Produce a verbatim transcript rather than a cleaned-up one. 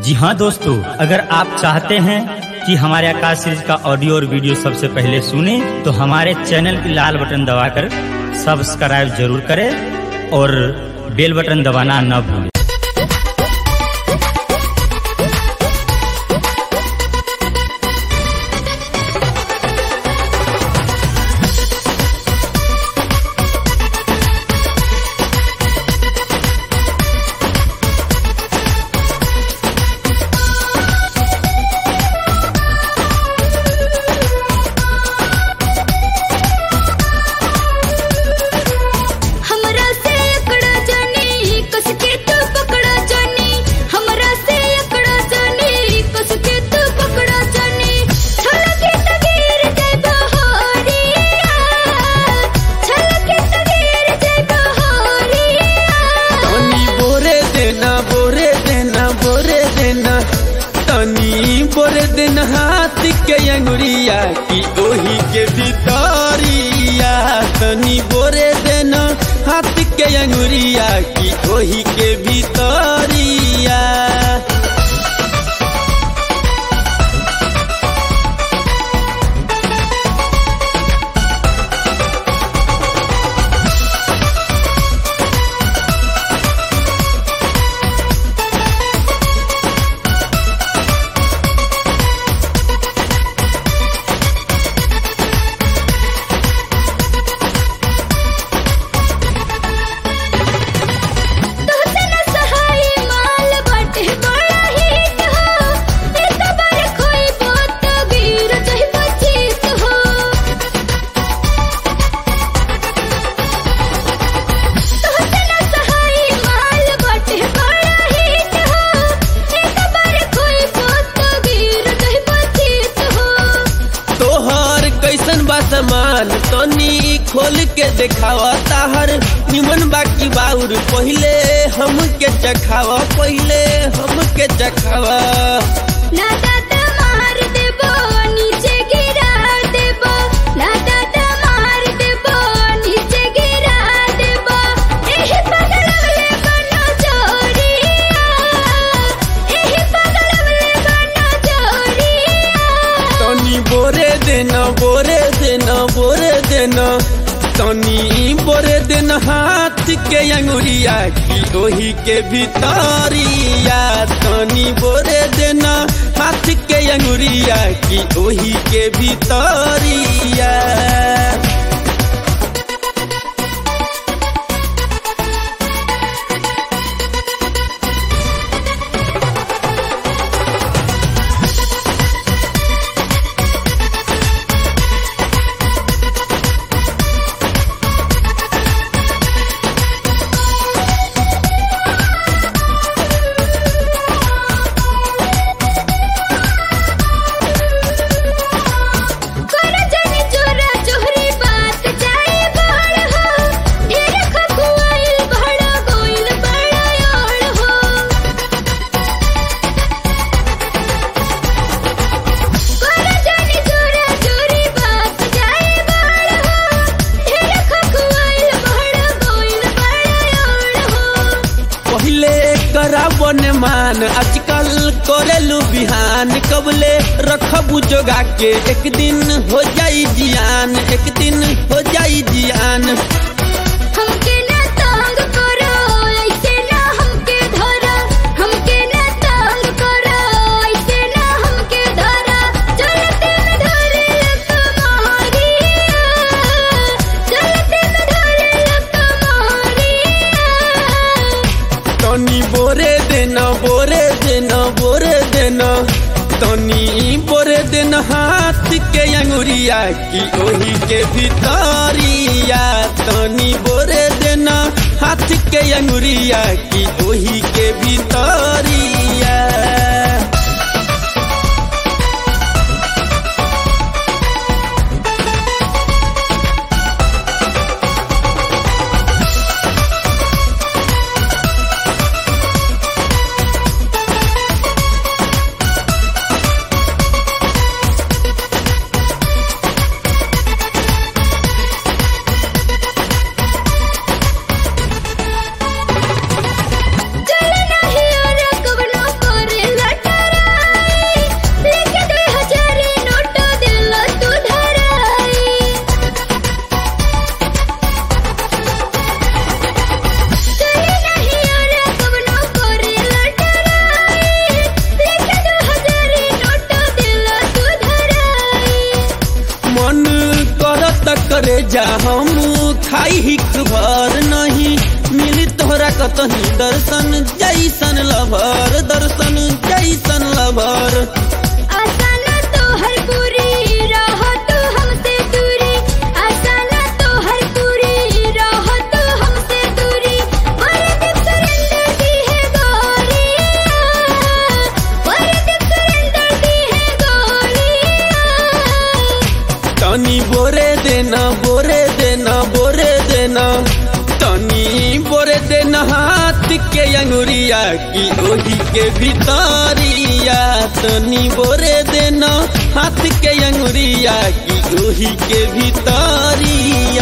जी हाँ दोस्तों, अगर आप चाहते हैं कि हमारे आकाश सीरीज का ऑडियो और वीडियो सबसे पहले सुने तो हमारे चैनल की लाल बटन दबाकर सब्सक्राइब जरूर करें और बेल बटन दबाना न भूलें। बोरे दिन हाथ के अंगुरिया की ओही के भितरिया, तनी बोरे दिन हाथ के अंगुरिया की ओही के भितरिया। सामान तनी खोल के देखावा ताहर निमन बाकी बाउर, पहले हम के चखावा, पहले हम के चखावा। ना दादा मार देबो नीचे गिरा देबो, ना दादा मार देबो नीचे गिरा देबो। एही पगलवले बनो जोरिया, एही पगलवले बनो जोरिया। तनी बोरे देना बोरे देना बोरे देना, तनी बोरे दिन हाथ के अंगुरिया की ओही के भितरिया, तनी बोरे देना हाथ के अंगुरिया की ओही के भितरिया। बने मान आजकल करेलू बिहान, कबले रखबू जोगा के एक दिन हो जाई जियान, एक दिन हो जाई जियान। हमके ना तंग करो ऐसे ना हमके धरा, हमके ना तंग करो ऐसे ना हमके धरा। चलते में धरे लकमारिया, चलते में धरे लकमारिया। तनी बोरे देना बोरे देना बोरे देना, तनी बोरे देना हाथ के अंगुरिया की ओही के भितरिया, तनी बोरे देना हाथ के अंगुरिया की ओही के भितरिया। चल नहीं और कतही दर्शन जैसन लभर दर्शन जैसन लभर। आसान तो हर पूरी राह तू हमसे दूरी, आसान तो हर पूरी राह तू हमसे दूरी। वरदीप सुरेंद्र दी है गोरिया, वरदीप सुरेंद्र दी है गोरिया। तनी बोरे देना बोरे देना बोरे देना तनी बोरे देना हाथ के अंगुरिया की ओही के भितरिया। तनी बोरे देना हाथ के अंगुरिया की ओही के भितरिया।